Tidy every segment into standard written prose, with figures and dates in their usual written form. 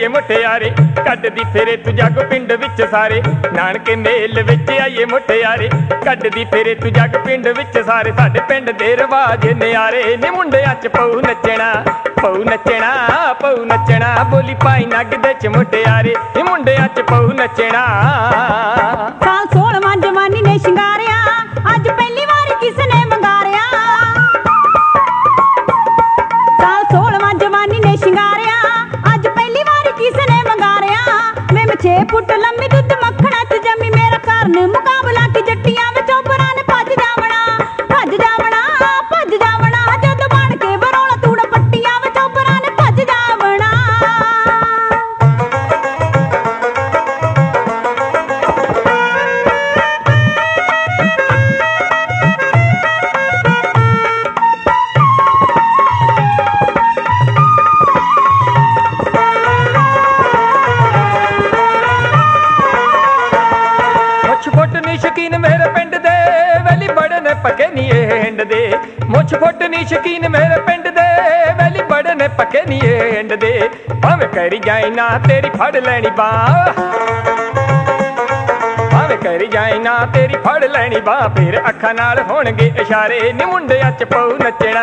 आईए मुटियारे कड्डदी फिरे तू जग पिंड विच सारे नानके मेल विच आईए मुटियारे कड्डदी फिरे तू जग पिंड विच सारे साडे पिंड दे रिवाज न्यारे नी मुंडियां च पऊ नचना पऊ नचना पऊ नचना बोली पाई नग दे च मुटियारे नी मुंडियां च पऊ नचना साल 16वां जवानी ने शिंगारिया अज पहली वार किसने मंगारिया साल 16वां जवानी ने शिंगारिया अज पहली वार किसने मंगारिया मैं 6 फुट लंबी दुध मक्खना च जमी मेरा घर ने मुकाबला की जट्टियां में चौपरा ने भज जावना जद बन के बरौला तूड़ पट्टियां में चौपरा ने भज जावना शकीन मेरे पिंड दे वैली बड़े ने पके नी हिंड दे मुछ फुट नी शकीन मेरे पिंड दे वैली बड़े ने पके नी हिंड दे भावें करी जाए ना तेरी फड़ लैनी बांह भावें करी जाए ना तेरी फड़ लैनी बांह फिर अखां नाल होणगे इशारे नी मुंडियां च पऊ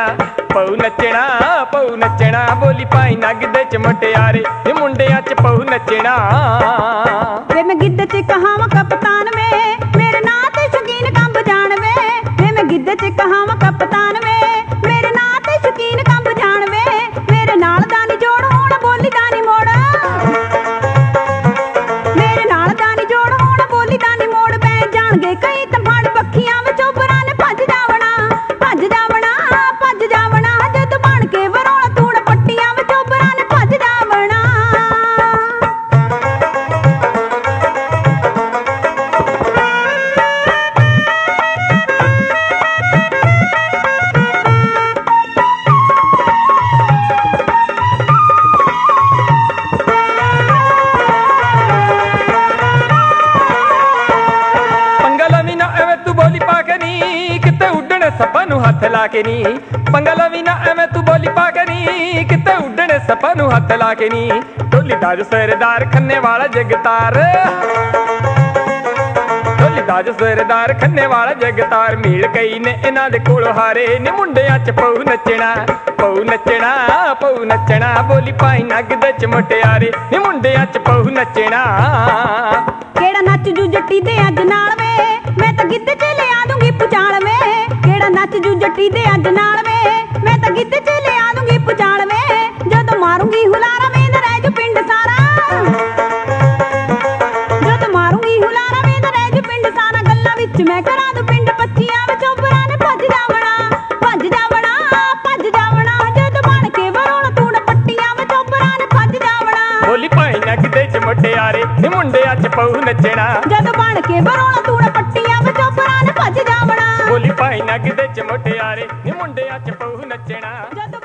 नचना बोली पाई नग दे च मुटियारे नी मुंडियां च पऊ नचना वे मैं गिद्ध च कहावां कप्तान वे मेरे नां ते शकीन कंब जान वे मैं गिद्ध च कहावां कप्तान वे मेरे नां ते शकीन कंब जान वे मेरे नाल दानी जोड़ होण बोली दानी मोड़ मेरे नाल दानी जोड़ होण बोली दानी मोड़ पै जाणगे कई तंफाड़ पखियां विच चौबरा ने भज जावना जद बन के बरौला तूड़ पट्टियां विच चौबरा ने भज जावना सपा नू हथ ला के नी पंगा लवी ना एवें तू बोली पा के नी किते उड्डने सपा नू हथ ला के नी ढोली दाज सरदार खन्ने वाला जगतार ढोली दाज सरदार खन्ने वाला जगतार मील कई ने इन्हां दे कोल हारे नी मुंडियां च पऊ नचना बोली पाई नग दे च मुटियारे नी मुंडियां च पऊ नचना केड़ा नच जू जट्टी दे अज नाल वे मैं तां गिद्ध च लिया दूंगी पुचाल वे केड़ा नच जू जट्टी दे अज नाल वे मैं तां गिद्ध च लिया दूंगी पुचाल वे जदों मारूंगी हुलारा में न रह जू पिंड सारा जदों मारूंगी हुलारा में न रह जू पिंड सारा गल्लां विच मैं करा दूं पिंड पच्चियां विच चौबरा ने भज जावना जद बन के बरौला तूड़ पट्टियां विच चौबरा ने भज जावना बोली पाई नग दे च मुटियारे नी मुंडियां च पऊ नचना जद बन के बरौला तूड़ पट्टियां विच चौबरा ने भज जावना बोली पाई नग दे च मुटियारे नी मुंडियां च पऊ नचना।